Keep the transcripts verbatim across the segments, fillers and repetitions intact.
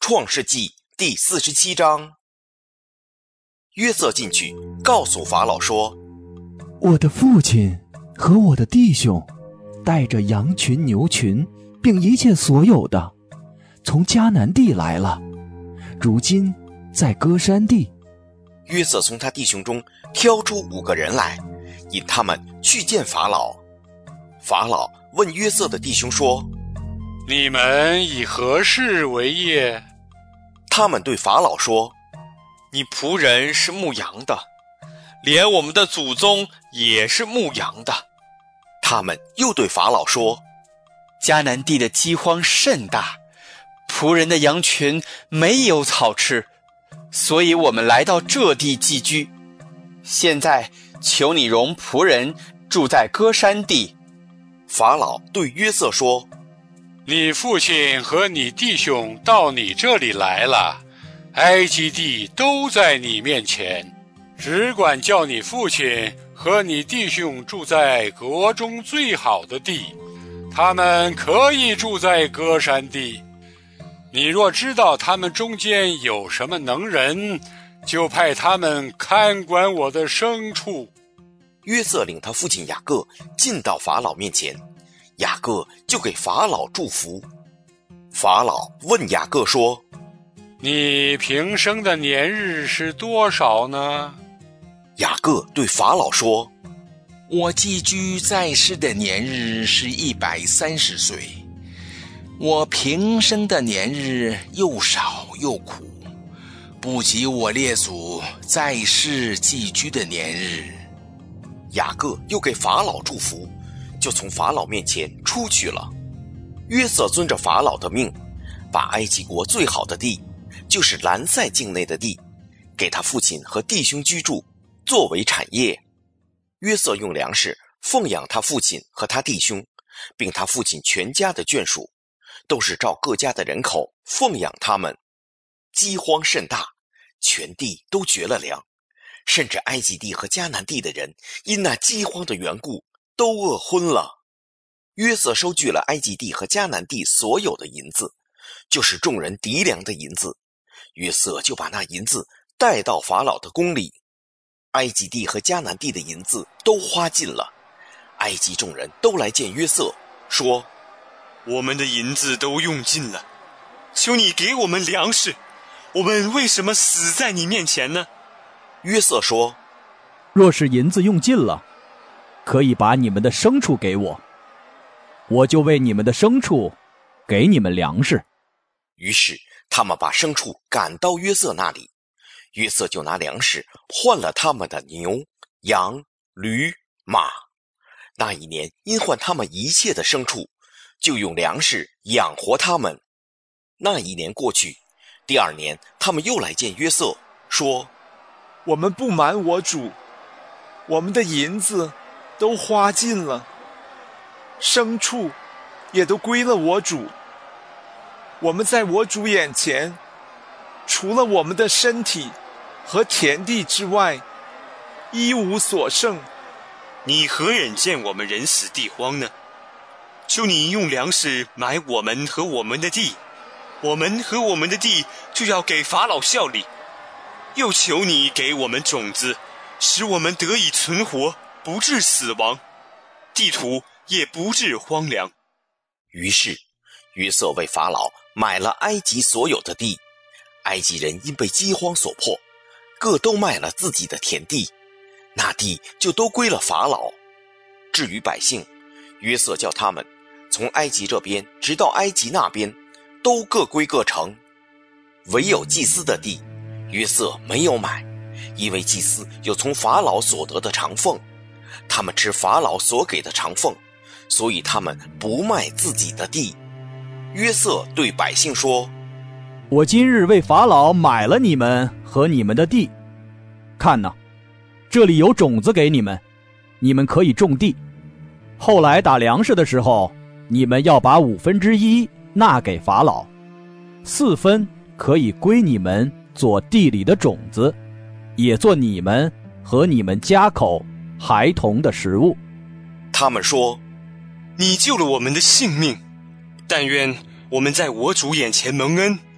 创世纪第四十七章。约瑟进去告诉法老说， 我的父亲和我的弟兄带着羊群牛群并一切所有的从迦南地来了，如今在歌珊地。 约瑟从他弟兄中挑出五个人来，引他们去见法老。法老问约瑟的弟兄说， 你们以何事为业？ 他们对法老说， 你仆人是牧羊的，连我们的祖宗也是牧羊的。 他们又对法老说， 迦南地的饥荒甚大，仆人的羊群没有草吃，所以我们来到这地寄居。现在求你容仆人住在歌珊地。 法老对约瑟说， 你父亲和你弟兄到你这里来了，埃及地都在你面前，只管叫你父亲和你弟兄住在国中最好的地，他们可以住在歌珊地。你若知道他们中间有什么能人，就派他们看管我的牲畜。 约瑟领他父亲雅各进到法老面前，雅各就给法老祝福。法老问雅各说， 你平生的年日是多少呢？ 雅各对法老说， 我寄居在世的年日是一百三十岁，我平生的年日又少又苦，不及我列祖在世寄居的年日。 雅各又给法老祝福，就从法老面前出去了。约瑟遵着法老的命，把埃及国最好的地，就是兰塞境内的地，给他父亲和弟兄居住，作为产业。约瑟用粮食奉养他父亲和他弟兄，并他父亲全家的眷属，都是照各家的人口奉养他们。饥荒甚大，全地都绝了粮，甚至埃及地和迦南地的人因那饥荒的缘故都饿昏了。约瑟收据了埃及地和迦南地所有的银子，就是众人籴粮的银子。约瑟就把那银子带到法老的宫里。埃及地和迦南地的银子都花尽了。埃及众人都来见约瑟，说， 我们的银子都用尽了，求你给我们粮食，我们为什么死在你面前呢？ 约瑟说， 若是银子用尽了，可以把你们的牲畜给我，我就为你们的牲畜给你们粮食。 于是他们把牲畜赶到约瑟那里，约瑟就拿粮食换了他们的牛、羊、驴、马。那一年因换他们一切的牲畜，就用粮食养活他们。那一年过去，第二年他们又来见约瑟，说， 我们不瞒我主，我们的银子都花尽了，牲畜也都归了我主。我们在我主眼前，除了我们的身体和田地之外，一无所剩。 你何忍见我们人死地荒呢？求你用粮食买我们和我们的地，我们和我们的地就要给法老效力。又求你给我们种子，使我们得以存活，不致死亡，地土也不致荒凉。 于是约瑟为法老买了埃及所有的地。埃及人因被饥荒所迫，各都卖了自己的田地，那地就都归了法老。至于百姓，约瑟叫他们从埃及这边直到埃及那边，都各归各城。唯有祭司的地，约瑟没有买，因为祭司有从法老所得的长俸，他们吃法老所给的长俸，所以他们不卖自己的地。约瑟对百姓说， 我今日为法老买了你们和你们的地，看哪，这里有种子给你们，你们可以种地。后来打粮食的时候，你们要把五分之一纳给法老，四分可以归你们做地里的种子，也做你们和你们家口孩童的食物。 他们说， 你救了我们的性命，但愿我们在我主眼前蒙恩，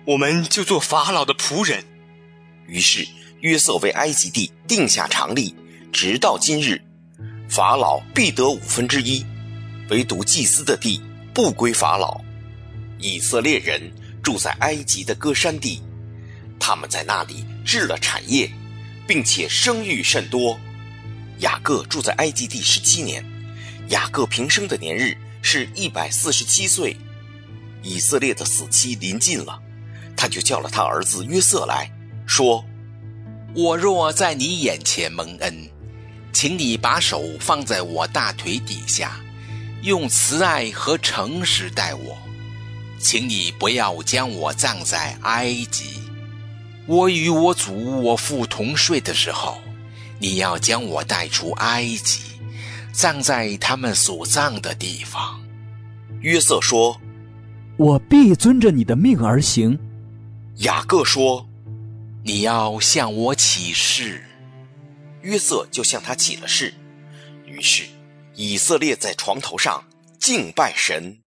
我们就做法老的仆人。 于是约瑟为埃及地定下常例，直到今日，法老必得五分之一，唯独祭司的地不归法老。以色列人住在埃及的歌珊地，他们在那里置了产业，并且生育甚多。雅各住在埃及地十七年，雅各平生的年日是一百四十七岁。以色列的死期临近了，他就叫了他儿子约瑟来，说： 我若在你眼前蒙恩，请你把手放在我大腿底下，用慈爱和诚实待我，请你不要将我葬在埃及。我与我祖我父同睡的时候，你要将我带出埃及，葬在他们所葬的地方。 约瑟说： 我必遵着你的命而行。 雅各说： 你要向我起誓。 约瑟就向他起了誓。于是以色列在床头上敬拜神。